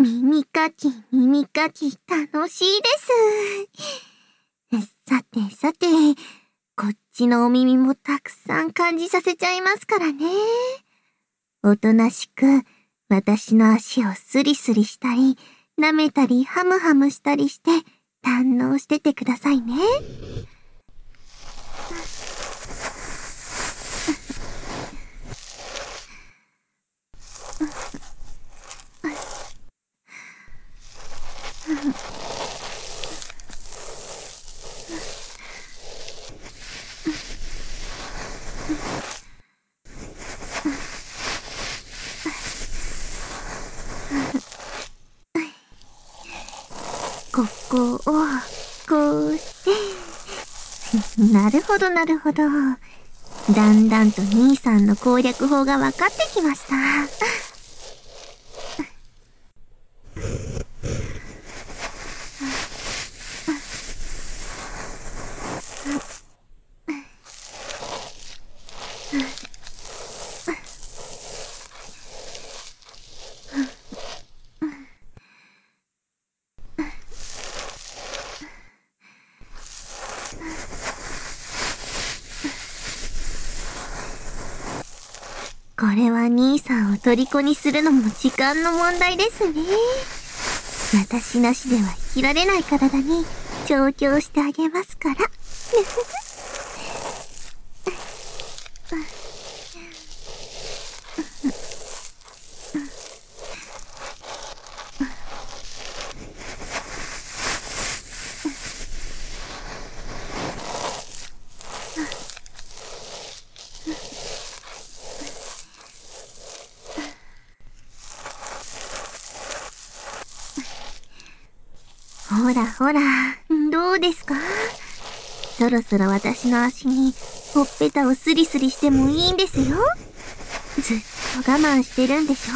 耳かき、耳かき、楽しいです。さてさて、こっちのお耳もたくさん感じさせちゃいますからね。おとなしく、私の足をスリスリしたり、舐めたりハムハムしたりして、堪能しててくださいね。ここを、こうして。なるほどなるほど。だんだんと兄さんの攻略法が分かってきました。これは兄さんを虜にするのも時間の問題ですね。私なしでは生きられない体に調教してあげますから。ほらほら、どうですか？そろそろ私の足にほっぺたをスリスリしてもいいんですよ。ずっと我慢してるんでしょ？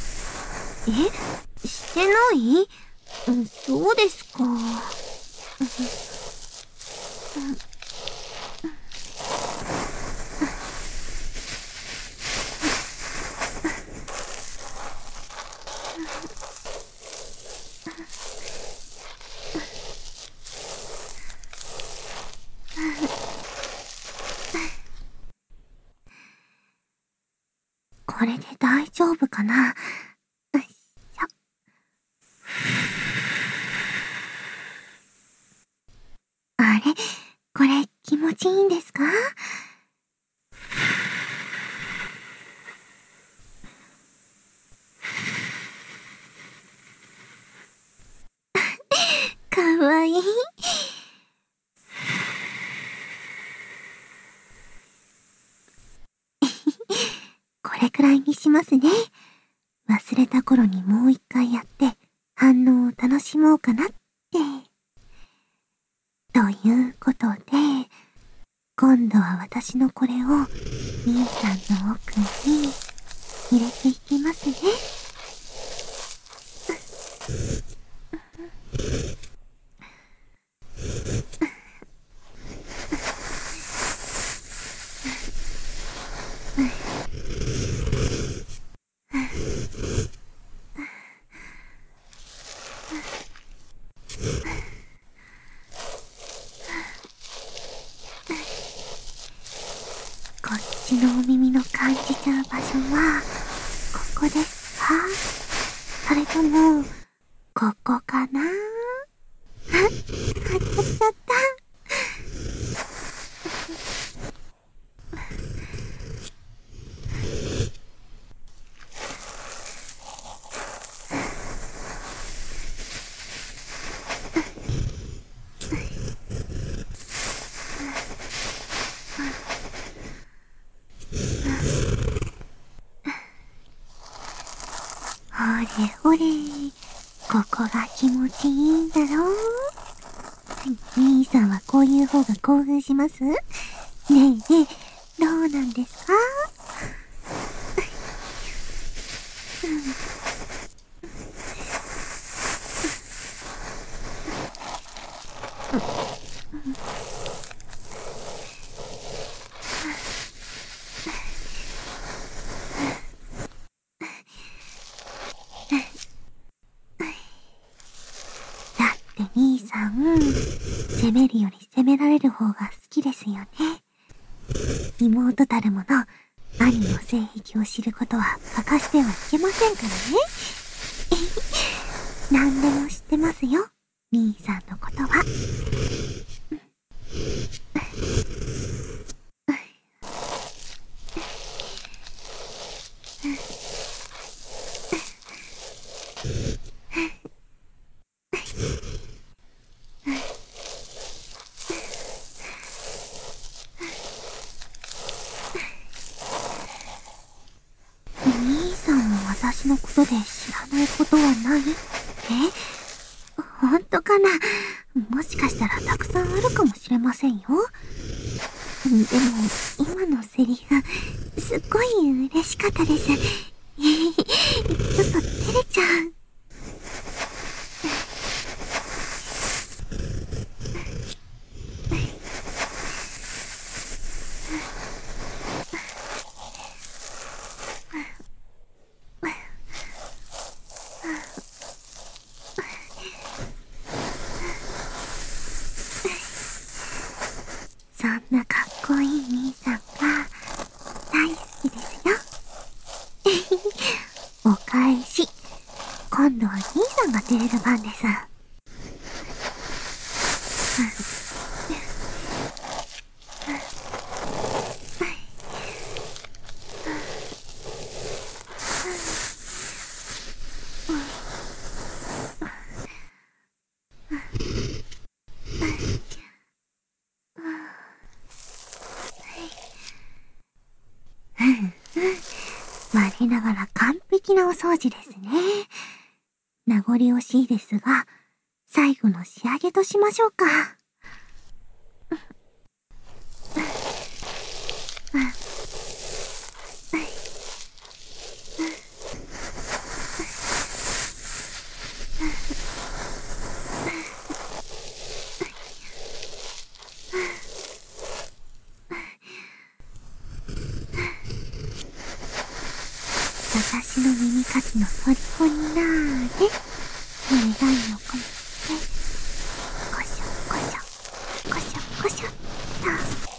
してない？そうですか。これで大丈夫かな？あれ？これ気持ちいいんですか？かわいい。これくらいにしますね。忘れた頃にもう一回やって反応を楽しもうかなって。ということで、今度は私のこれを兄さんの奥に入れていきますね。こっちのお耳の感じちゃう場所はここですか？それともここかな？当たっちゃった。ほれほれ、ここが気持ちいいんだろう？兄さんはこういう方が興奮します？ねえねえ、どうなんですか？ って兄さん、責めるより責められる方が好きですよね。妹たるもの、兄の性癖を知ることは明かしてはいけませんからね。何でも知ってますよ、兄さんのことは。兄さんも私のことで知らないことはない？ほんとかな？もしかしたらたくさんあるかもしれませんよ。でも、今のセリフ、すっごい嬉しかったです。ちょっと照れちゃう。そんなかっこいい兄さんが大好きですよ。お返し。今度は兄さんが照れる番です。我ながら完璧なお掃除ですね。名残惜しいですが、最後の仕上げとしましょうか。私の耳かきの虜になーれ。願いを込めて、こしょこしょ、こしょこしょっと。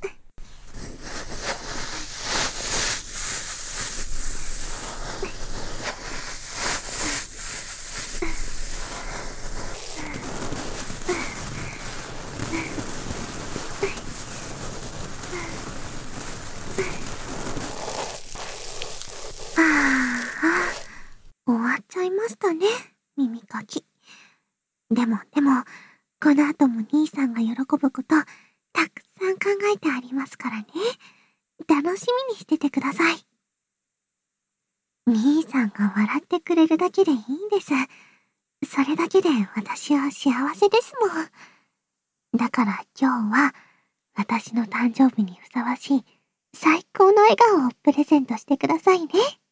終わっちゃいましたね、耳かき。でも、この後も兄さんが喜ぶこと、たくさん考えてありますからね。楽しみにしててください。兄さんが笑ってくれるだけでいいんです。それだけで私は幸せですもん。だから今日は、私の誕生日にふさわしい、最高の笑顔をプレゼントしてくださいね。